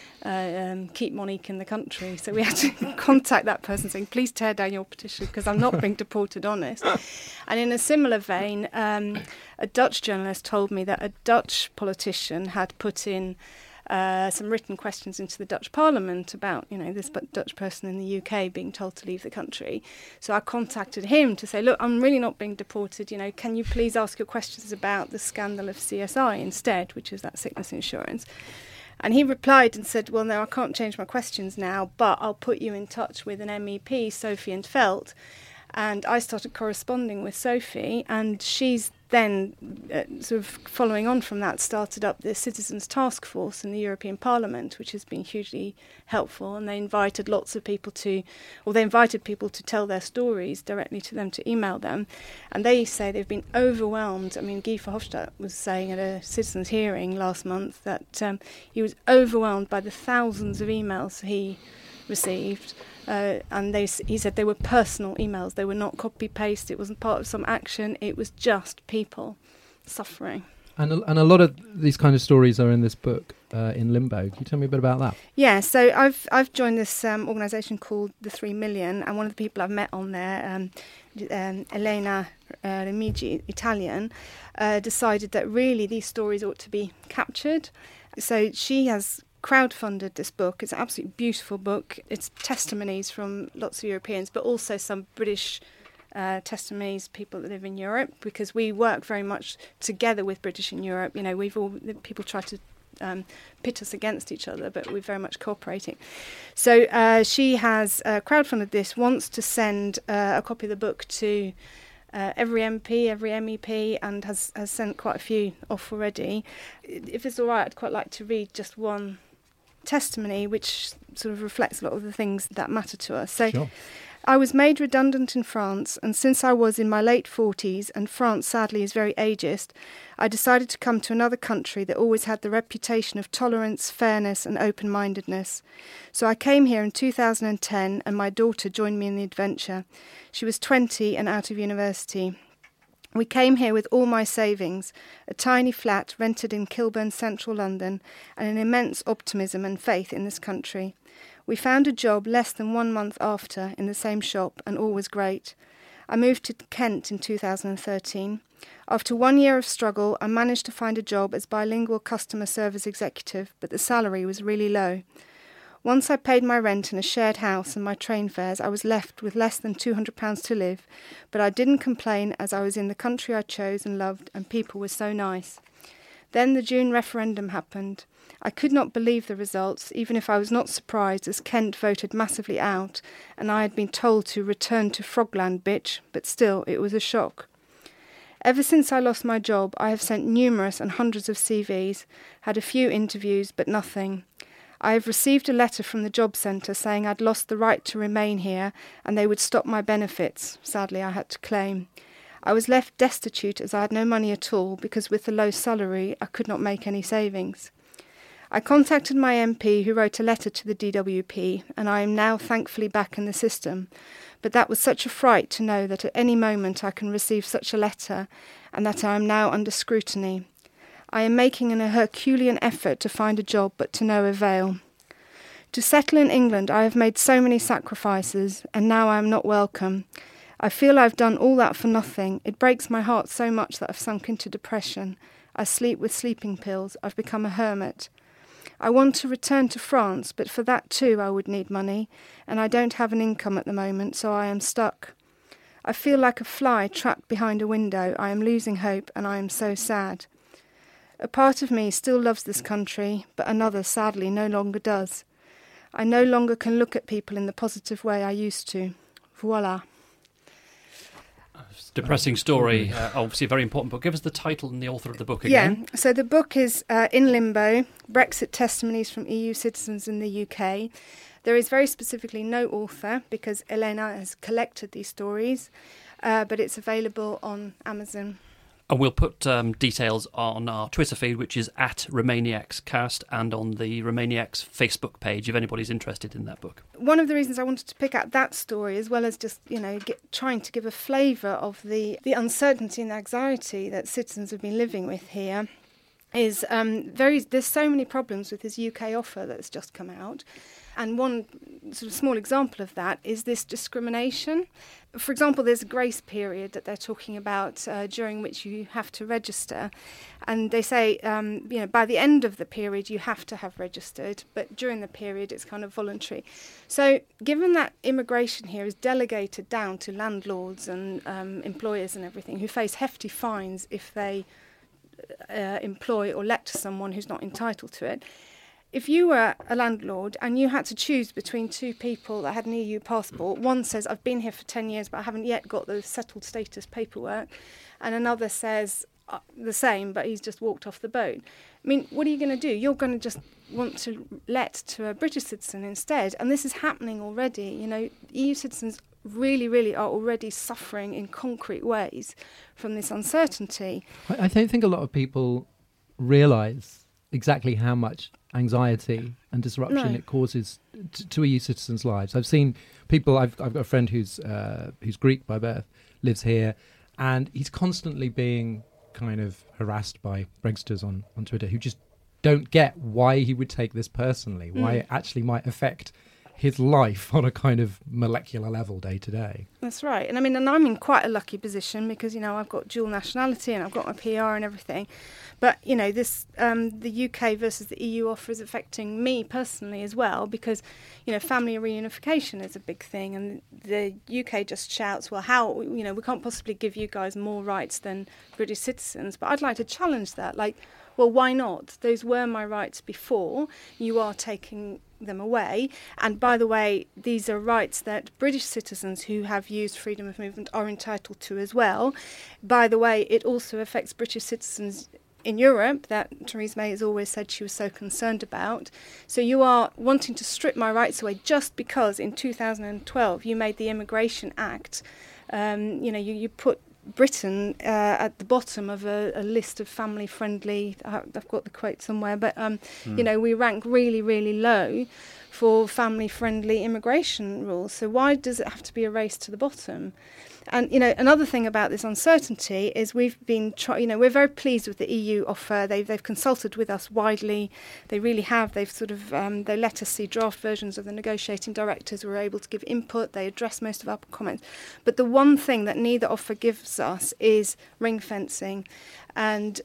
S4: keep Monique in the country. So we had to contact that person saying, please tear down your petition because I'm not being deported on it. And in a similar vein, a Dutch journalist told me that a Dutch politician had put in some written questions into the Dutch Parliament about, this Dutch person in the UK being told to leave the country. So I contacted him to say, look, I'm really not being deported. Can you please ask your questions about the scandal of CSI instead, which is that sickness insurance? And he replied and said, well, no, I can't change my questions now, but I'll put you in touch with an MEP, Sophie in 't Veld. And I started corresponding with Sophie, and she's then, sort of following on from that, started up the Citizens Task Force in the European Parliament, which has been hugely helpful. And they invited people to tell their stories directly to them, to email them. And they say they've been overwhelmed. I mean, Guy Verhofstadt was saying at a citizens' hearing last month that he was overwhelmed by the thousands of emails he received And he said they were personal emails. They were not copy-paste. It wasn't part of some action. It was just people suffering.
S1: And a lot of these kind of stories are in this book, In Limbo. Can you tell me a bit about that?
S4: Yeah, so I've joined this organisation called the 3 Million, and one of the people I've met on there, Elena Remigi, Italian, decided that really these stories ought to be captured. So she has crowdfunded this book. It's an absolutely beautiful book. It's testimonies from lots of Europeans, but also some British testimonies, people that live in Europe, because we work very much together with British in Europe. You know, people try to pit us against each other, but we're very much cooperating. So she has crowdfunded this, wants to send a copy of the book to every MP, every MEP, and has sent quite a few off already. If it's all right, I'd quite like to read just one testimony which sort of reflects a lot of the things that matter to us. So. Sure. I was made redundant in France, and since I was in my late 40s, and France sadly is very ageist, I decided to come to another country that always had the reputation of tolerance, fairness and open-mindedness. So I came here in 2010, and my daughter joined me in the adventure. She was 20 and out of university. We came here with all my savings, a tiny flat rented in Kilburn, central London, and an immense optimism and faith in this country. We found a job less than 1 month after in the same shop, and all was great. I moved to Kent in 2013. After 1 year of struggle, I managed to find a job as bilingual customer service executive, but the salary was really low. Once I paid my rent in a shared house and my train fares, I was left with less than £200 to live, but I didn't complain as I was in the country I chose and loved, and people were so nice. Then the June referendum happened. I could not believe the results, even if I was not surprised, as Kent voted massively out, and I had been told to return to Frogland, bitch, but still, it was a shock. Ever since I lost my job, I have sent numerous and hundreds of CVs, had a few interviews, but nothing. I have received a letter from the job centre saying I'd lost the right to remain here, and they would stop my benefits. Sadly, I had to claim. I was left destitute as I had no money at all, because with the low salary, I could not make any savings. I contacted my MP, who wrote a letter to the DWP, and I am now thankfully back in the system. But that was such a fright to know that at any moment I can receive such a letter, and that I am now under scrutiny. I am making an Herculean effort to find a job, but to no avail. To settle in England, I have made so many sacrifices, and now I am not welcome. I feel I've done all that for nothing. It breaks my heart so much that I've sunk into depression. I sleep with sleeping pills. I've become a hermit. I want to return to France, but for that too I would need money, and I don't have an income at the moment, so I am stuck. I feel like a fly trapped behind a window. I am losing hope, and I am so sad. A part of me still loves this country, but another sadly no longer does. I no longer can look at people in the positive way I used to. Voila.
S3: Depressing story, obviously a very important book. Give us the title and the author of the book again.
S4: Yeah, so the book is In Limbo, Brexit Testimonies from EU Citizens in the UK. There is very specifically no author because Elena has collected these stories, but it's available on Amazon.
S3: And we'll put details on our Twitter feed, which is at RomaniacsCast, and on the Romaniacs Facebook page, if anybody's interested in that book.
S4: One of the reasons I wanted to pick out that story, as well as just, trying to give a flavour of the uncertainty and anxiety that citizens have been living with here, is there's so many problems with this UK offer that's just come out. And one sort of small example of that is this discrimination. For example, there's a grace period that they're talking about during which you have to register. And they say, by the end of the period, you have to have registered, but during the period, it's kind of voluntary. So given that immigration here is delegated down to landlords and employers and everything, who face hefty fines if they employ or let to someone who's not entitled to it, if you were a landlord and you had to choose between two people that had an EU passport, one says, I've been here for 10 years, but I haven't yet got the settled status paperwork, and another says the same, but he's just walked off the boat. I mean, what are you going to do? You're going to just want to let to a British citizen instead, and this is happening already. EU citizens really, really are already suffering in concrete ways from this uncertainty.
S1: I don't think a lot of people realise exactly how much anxiety and disruption it causes to EU citizens' lives. I've seen people. I've got a friend who's Greek by birth, lives here, and he's constantly being kind of harassed by Brexiters on Twitter who just don't get why he would take this personally, why it actually might affect his life on a kind of molecular level day to day.
S4: That's right. And I mean, and I'm in quite a lucky position because, you know, I've got dual nationality and I've got my PR and everything. But, you know, this the UK versus the EU offer is affecting me personally as well because, you know, family reunification is a big thing. And the UK just shouts, well, how, you know, we can't possibly give you guys more rights than British citizens. But I'd like to challenge that. Like, well, why not? Those were my rights before. You are taking them away. And by the way, these are rights that British citizens who have used freedom of movement are entitled to as well. By the way, it also affects British citizens in Europe that Theresa May has always said she was so concerned about. So you are wanting to strip my rights away just because in 2012 you made the Immigration Act. You know, you put Britain at the bottom of a list of family-friendly, I've got the quote somewhere, but, you know, we rank really, really low for family-friendly immigration rules. So why does it have to be a race to the bottom? And, you know, another thing about this uncertainty is we've been, we're very pleased with the EU offer. They've consulted with us widely. They really have. They've sort of, they let us see draft versions of the negotiating directives. We were able to give input. They addressed most of our comments. But the one thing that neither offer gives us is ring fencing. And,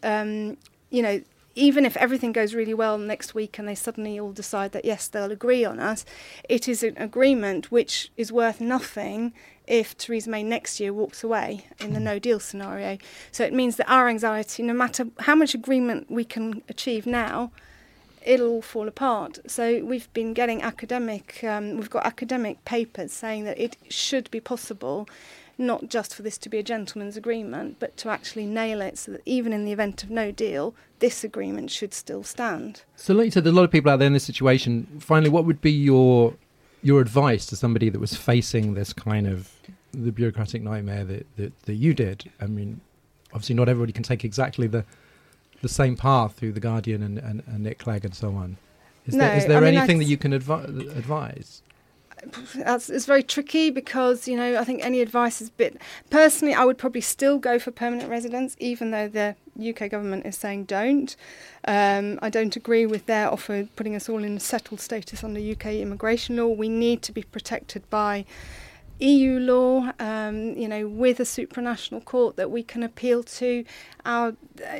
S4: you know, even if everything goes really well next week and they suddenly all decide that, yes, they'll agree on us, it is an agreement which is worth nothing if Theresa May next year walks away in the no-deal scenario. So it means that our anxiety, no matter how much agreement we can achieve now, it'll all fall apart. So we've been getting we've got academic papers saying that it should be possible not just for this to be a gentleman's agreement, but to actually nail it so that even in the event of no deal, this agreement should still stand.
S1: So like you said, there's a lot of people out there in this situation. Finally, what would be your advice to somebody that was facing this kind of the bureaucratic nightmare that you did? I mean, obviously not everybody can take exactly the same path through The Guardian and Nick Clegg and so on. Is there anything that you can advise?
S4: It's very tricky because, you know, I think any advice is a bit... Personally, I would probably still go for permanent residence, even though the UK government is saying don't. I don't agree with their offer putting us all in settled status under UK immigration law. We need to be protected by EU law, you know, with a supranational court that we can appeal to. Our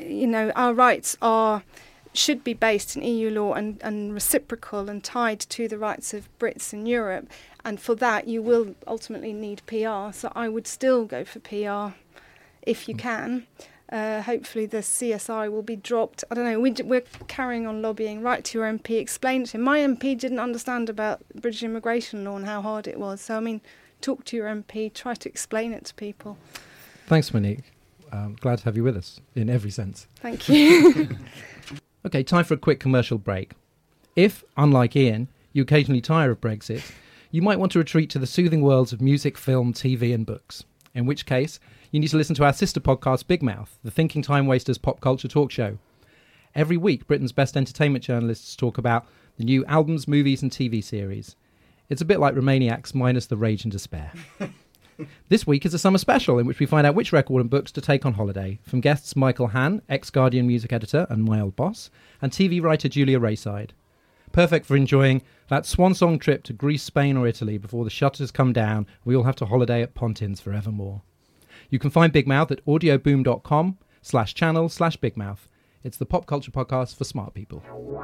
S4: rights should be based in EU law and reciprocal and tied to the rights of Brits in Europe. And for that, you will ultimately need PR. So I would still go for PR if you can. Hopefully the CSI will be dropped. I don't know, we're carrying on lobbying. Write to your MP, explain it to him. My MP didn't understand about British immigration law and how hard it was. So, I mean, talk to your MP, try to explain it to people.
S1: Thanks, Monique. Glad to have you with us in every sense.
S4: Thank you.
S1: Okay, time for a quick commercial break. If, unlike Ian, you occasionally tire of Brexit, you might want to retreat to the soothing worlds of music, film, TV and books, in which case you need to listen to our sister podcast Big Mouth, the Thinking Time Wasters pop culture talk show. Every week, Britain's best entertainment journalists talk about the new albums, movies and TV series. It's a bit like Romaniacs minus the rage and despair. This week is a summer special in which we find out which record and books to take on holiday, from guests Michael Hann, ex-Guardian music editor and my old boss, and TV writer Julia Rayside. Perfect for enjoying that swan song trip to Greece, Spain or Italy before the shutters come down. We all have to holiday at Pontins forevermore. You can find Big Mouth at audioboom.com/channel/bigmouth. It's the pop culture podcast for smart people.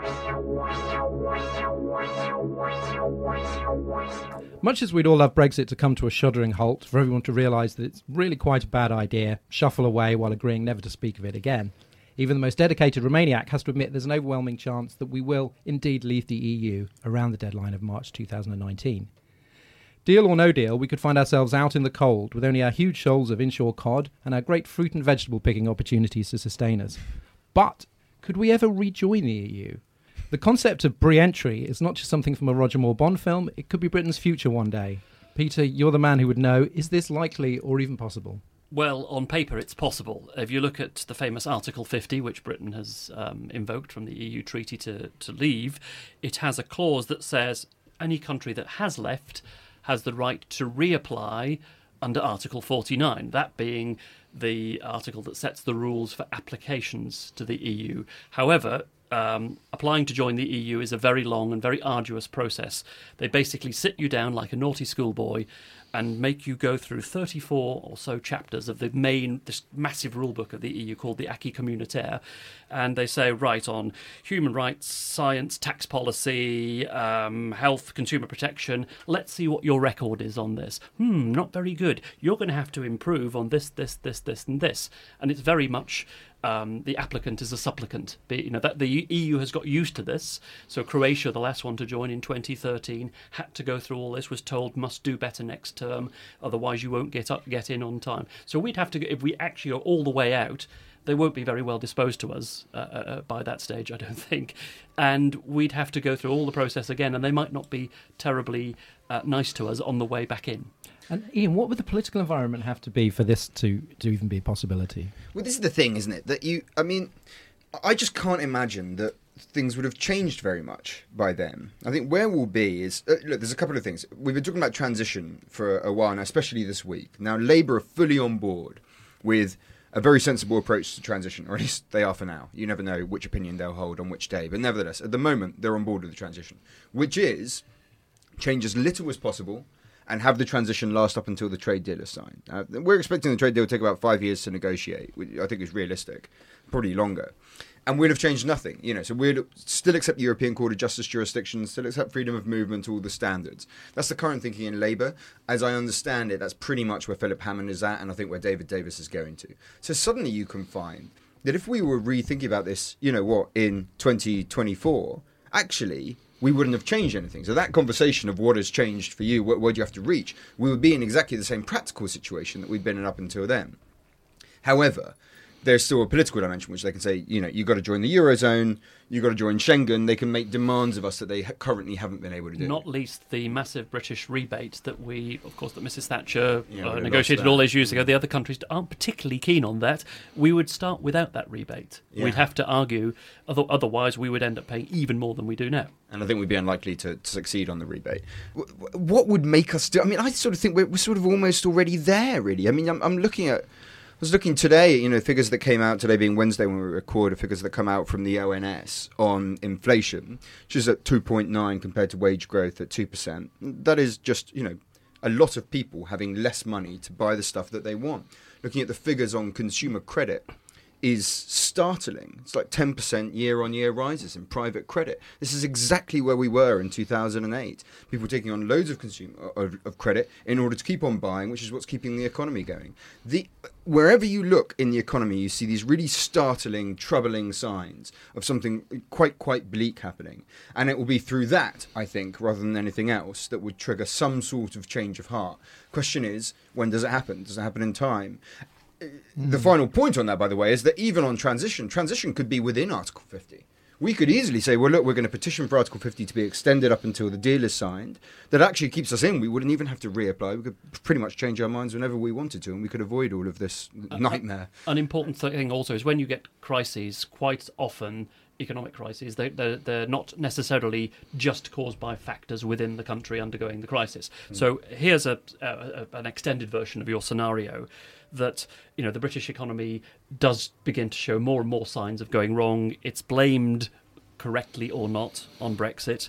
S1: Much as we'd all love Brexit to come to a shuddering halt, for everyone to realise that it's really quite a bad idea, shuffle away while agreeing never to speak of it again, even the most dedicated Romaniac has to admit there's an overwhelming chance that we will indeed leave the EU around the deadline of March 2019. Deal or no deal, we could find ourselves out in the cold with only our huge shoals of inshore cod and our great fruit and vegetable picking opportunities to sustain us. But could we ever rejoin the EU? The concept of re-entry is not just something from a Roger Moore Bond film, it could be Britain's future one day. Peter, you're the man who would know. Is this likely or even possible?
S3: Well, on paper it's possible. If you look at the famous Article 50, which Britain has invoked from the EU treaty to leave, it has a clause that says any country that has left has the right to reapply under Article 49, that being the article that sets the rules for applications to the EU. However, applying to join the EU is a very long and very arduous process. They basically sit you down like a naughty schoolboy and make you go through 34 or so chapters of this massive rule book of the EU called the Acquis Communautaire. And they say, right, on human rights, science, tax policy, health, consumer protection, let's see what your record is on this. Not very good. You're going to have to improve on this, and this. And it's very much the applicant is a supplicant. That the EU has got used to this. So Croatia, the last one to join in 2013, had to go through all this, was told must do better next term, otherwise you won't get in on time. So we'd have to, if we actually are all the way out, they won't be very well disposed to us by that stage, I don't think. And we'd have to go through all the process again, and they might not be terribly nice to us on the way back in.
S1: And Ian, what would the political environment have to be for this to even be a possibility?
S2: Well, this is the thing, isn't it? That I just can't imagine that things would have changed very much by then. I think where we'll be is... look, there's a couple of things. We've been talking about transition for a while now, especially this week. Now, Labour are fully on board with a very sensible approach to transition, or at least they are for now. You never know which opinion they'll hold on which day. But nevertheless, at the moment, they're on board with the transition, which is change as little as possible and have the transition last up until the trade deal is signed. We're expecting the trade deal to take about 5 years to negotiate, which I think is realistic, probably longer. And we'd have changed nothing, so we'd still accept the European Court of Justice jurisdiction, still accept freedom of movement, all the standards. That's the current thinking in Labour. As I understand it, that's pretty much where Philip Hammond is at, and I think where David Davis is going to. So suddenly you can find that if we were rethinking about this, in 2024, actually we wouldn't have changed anything. So that conversation of what has changed for you, where do you have to reach, we would be in exactly the same practical situation that we'd been in up until then. However, there's still a political dimension, which they can say, you've got to join the Eurozone, you've got to join Schengen. They can make demands of us that they currently haven't been able to do.
S3: Not least the massive British rebate that that Mrs Thatcher negotiated all those years ago. The other countries aren't particularly keen on that. We would start without that rebate. Yeah. We'd have to argue, otherwise we would end up paying even more than we do now.
S2: And I think we'd be unlikely to succeed on the rebate. What would make us do... I sort of think we're sort of almost already there, really. I'm looking at... I was looking today, figures that came out today being Wednesday when we recorded, figures that come out from the ONS on inflation, which is at 2.9 compared to wage growth at 2%. That is just, a lot of people having less money to buy the stuff that they want. Looking at the figures on consumer credit is startling. It's like 10% year-on-year rises in private credit. This is exactly where we were in 2008. People taking on loads of credit in order to keep on buying, which is what's keeping the economy going. Wherever you look in the economy, you see these really startling, troubling signs of something quite bleak happening. And it will be through that, I think, rather than anything else, that would trigger some sort of change of heart. Question is, when does it happen? Does it happen in time? The final point on that, by the way, is that even on transition could be within Article 50. We could easily say, well, look, we're going to petition for Article 50 to be extended up until the deal is signed. That actually keeps us in. We wouldn't even have to reapply. We could pretty much change our minds whenever we wanted to, and we could avoid all of this nightmare.
S3: An important thing also is when you get crises, quite often economic crises, they're not necessarily just caused by factors within the country undergoing the crisis. So here's an extended version of your scenario that the British economy does begin to show more and more signs of going wrong. It's blamed, correctly or not, on Brexit.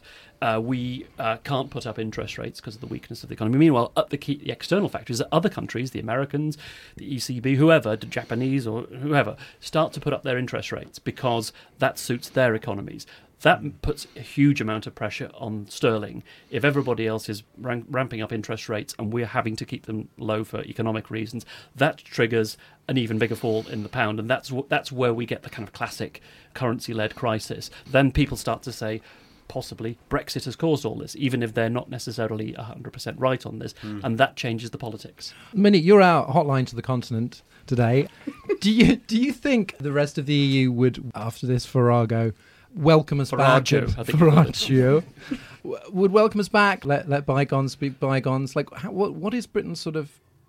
S3: We can't put up interest rates because of the weakness of the economy. Meanwhile, the external factors that other countries, the Americans, the ECB, whoever, the Japanese or whoever, start to put up their interest rates because that suits their economies. That puts a huge amount of pressure on sterling. If everybody else is ramping up interest rates and we're having to keep them low for economic reasons, that triggers an even bigger fall in the pound, and that's where we get the kind of classic currency-led crisis. Then people start to say, possibly Brexit has caused all this, even if they're not necessarily 100% right on this, and that changes the politics.
S1: Minnie, you're our hotline to the continent today. Do you think the rest of the EU would, after this farrago, welcome us back? Farraggio would welcome us back. Let bygones be bygones. Like, what is Britain's sort of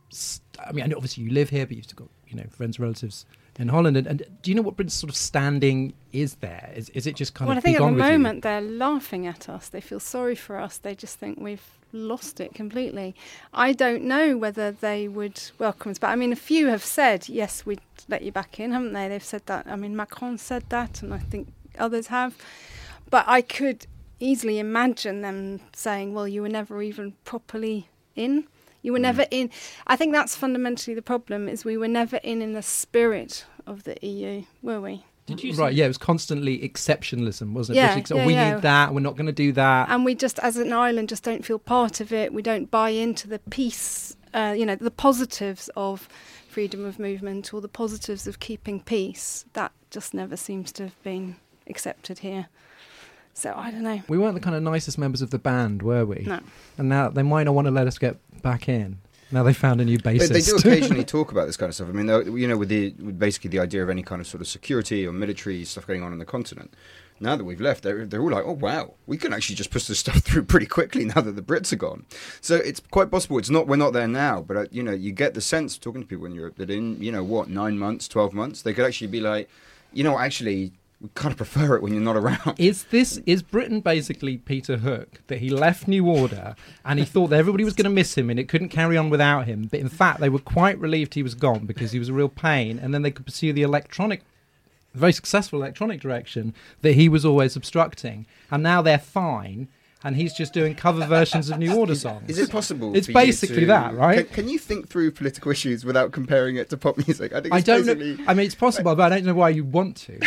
S1: I mean, obviously you live here, but you've still got, you know, friends, relatives in Holland. And do you know what Britain's sort of standing is there? Is it just kind
S4: Well,
S1: of
S4: I think
S1: be
S4: at
S1: gone
S4: the
S1: with you?
S4: moment they're laughing at us. They feel sorry for us. They just think we've lost it completely. I don't know whether they would welcome us back. I mean, a few have said, yes, we'd let you back in, haven't they? They've said that. I mean, Macron said that, and I think others have. But I could easily imagine them saying, well, you were never even properly in. You were never in. I think that's fundamentally the problem, is we were never in the spirit of the EU, were we?
S3: Did you
S1: Right,
S3: see-
S1: yeah, it was constantly exceptionalism, wasn't it?
S4: Yeah,
S1: British
S4: yeah,
S1: we
S4: yeah.
S1: need that, we're not going to do that.
S4: And we just, as an island, just don't feel part of it. We don't buy into the peace, the positives of freedom of movement or the positives of keeping peace. That just never seems to have been accepted here. So I don't know.
S1: We weren't the kind of nicest members of the band, were we?
S4: No.
S1: And now they might not want to let us get back in. Now they found a new bassist.
S2: But they do occasionally talk about this kind of stuff. I mean, you know, with basically the idea of any kind of sort of security or military stuff going on the continent. Now that we've left, they're all like, oh, wow, we can actually just push this stuff through pretty quickly now that the Brits are gone. So it's quite possible. We're not there now, but, you know, you get the sense talking to people in Europe that in, 9 months, 12 months, they could actually be like, you know, actually, we kind of prefer it when you're not around.
S1: Is Britain basically Peter Hook, that he left New Order and he thought that everybody was going to miss him and it couldn't carry on without him, but in fact they were quite relieved he was gone because he was a real pain, and then they could pursue the very successful electronic direction that he was always obstructing, and now they're fine and he's just doing cover versions of New Order songs.
S2: Is it possible?
S1: It's
S2: for you
S1: basically
S2: to-
S1: that, right?
S2: Can you think through political issues without comparing it to pop music? I think
S1: I
S2: it's
S1: don't
S2: basically...
S1: know. I mean, it's possible, but I don't know why you want to.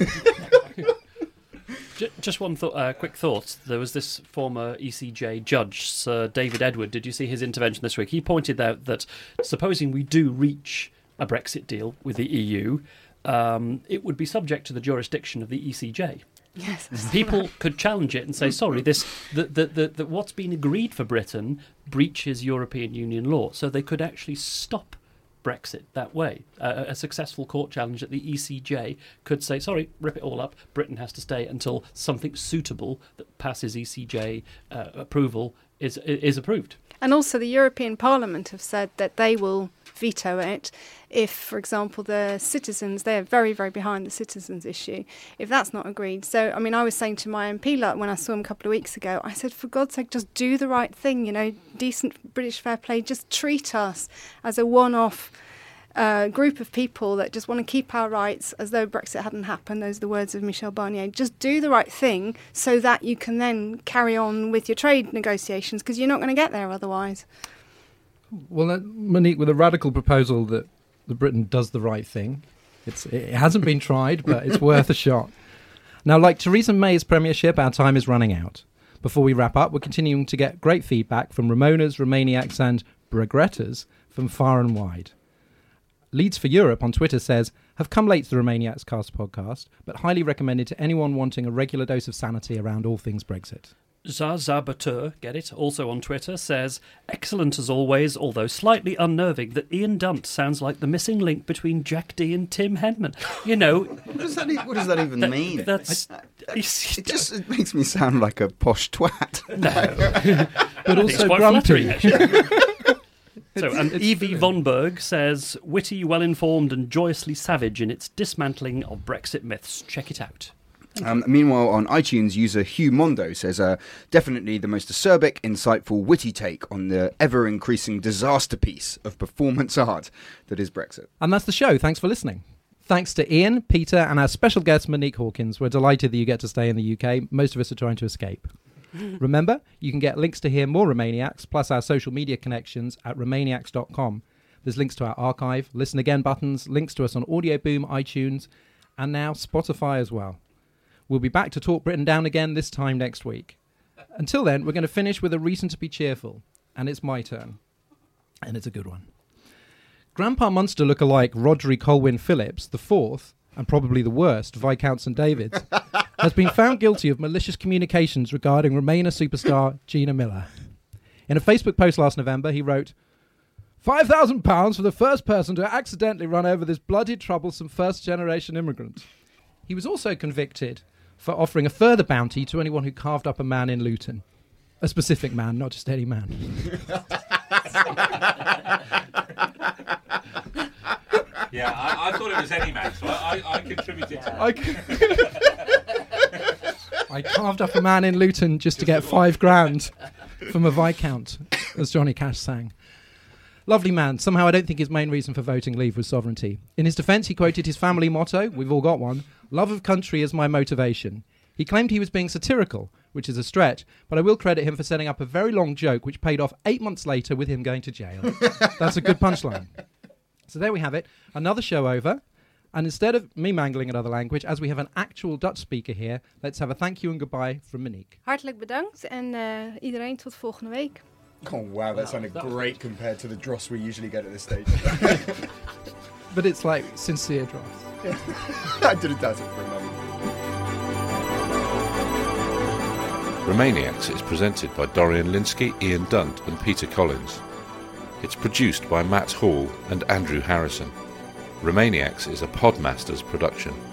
S3: Just one quick thought. There was this former ECJ judge, Sir David Edward. Did you see his intervention this week? He pointed out that supposing we do reach a Brexit deal with the EU, it would be subject to the jurisdiction of the ECJ.
S4: Yes.
S3: People could challenge it and say, sorry, that what's been agreed for Britain breaches European Union law. So they could actually stop Brexit that way. A successful court challenge at the ECJ could say, sorry, rip it all up. Britain has to stay until something suitable that passes ECJ approval is approved.
S4: And also the European Parliament have said that they will veto it if, for example, the citizens, they're very, very behind the citizens issue, if that's not agreed. So, I mean, I was saying to my MP when I saw him a couple of weeks ago, I said, for God's sake, just do the right thing, decent British fair play, just treat us as a one-off group of people that just want to keep our rights as though Brexit hadn't happened. Those are the words of Michel Barnier. Just do the right thing so that you can then carry on with your trade negotiations, because you're not going to get there otherwise.
S1: Well, Monique, with a radical proposal that Britain does the right thing. It hasn't been tried, but it's worth a shot. Now, like Theresa May's premiership, our time is running out. Before we wrap up, we're continuing to get great feedback from Ramonas, Romaniacs and Bregrettas from far and wide. Leads for Europe on Twitter says, have come late to the Romaniacs Cast podcast, but highly recommended to anyone wanting a regular dose of sanity around all things Brexit.
S3: Zazabateur, get it, also on Twitter, says, excellent as always, although slightly unnerving that Ian Dunt sounds like the missing link between Jack Dee and Tim Henman.
S2: What does that even mean?
S3: It
S2: It makes me sound like a posh twat.
S1: But
S3: I think it's
S1: also
S3: quite
S1: grumpy.
S3: flattering, actually. So, and Evie von Berg says, witty, well-informed and joyously savage in its dismantling of Brexit myths. Check it out.
S2: Meanwhile, on iTunes, user Hugh Mondo says, definitely the most acerbic, insightful, witty take on the ever-increasing disaster piece of performance art that is Brexit.
S1: And that's the show. Thanks for listening. Thanks to Ian, Peter, and our special guest, Monique Hawkins. We're delighted that you get to stay in the UK. Most of us are trying to escape. Remember, you can get links to hear more Romaniacs, plus our social media connections at romaniacs.com. There's links to our archive, listen again buttons, links to us on Audio Boom, iTunes, and now Spotify as well. We'll be back to talk Britain down again this time next week. Until then, we're going to finish with a reason to be cheerful. And it's my turn. And it's a good one. Grandpa Munster lookalike Rodri Colwyn Phillips, the fourth, and probably the worst, Viscount St David's, has been found guilty of malicious communications regarding Remainer superstar Gina Miller. In a Facebook post last November, he wrote, £5,000 for the first person to accidentally run over this bloody troublesome first-generation immigrant. He was also convicted for offering a further bounty to anyone who carved up a man in Luton. A specific man, not just any man.
S5: Yeah, I thought it was any man, so I contributed to that.
S1: I carved up a man in Luton just to get £5,000 from a Viscount, as Johnny Cash sang. Lovely man. Somehow I don't think his main reason for voting Leave was sovereignty. In his defence, he quoted his family motto, we've all got one, love of country is my motivation. He claimed he was being satirical, which is a stretch, but I will credit him for setting up a very long joke which paid off 8 months later with him going to jail. That's a good punchline. So there we have it. Another show over. And instead of me mangling another language, as we have an actual Dutch speaker here, let's have a thank you and goodbye from Monique.
S4: Hartelijk bedankt en iedereen tot volgende week.
S2: Oh wow, that sounded great compared to the dross we usually get at this stage.
S1: But it's like sincere dross.
S2: I didn't doubt it for a moment.
S6: Romaniacs is presented by Dorian Linsky, Ian Dunt and Peter Collins. It's produced by Matt Hall and Andrew Harrison. Romaniacs is a Podmasters production.